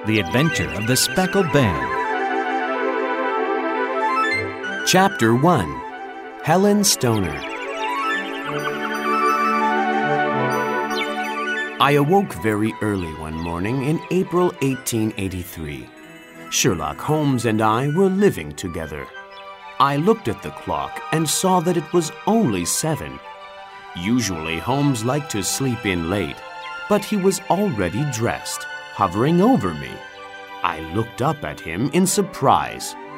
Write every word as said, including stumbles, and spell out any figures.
The Adventure of the Speckled Band. Chapter one. Helen Stoner. I awoke very early one morning in April eighteen eighty-three. Sherlock Holmes and I were living together. I looked at the clock and saw that it was only seven. Usually Holmes liked to sleep in late, but he was already dressed, hovering over me. I looked up at him in surprise.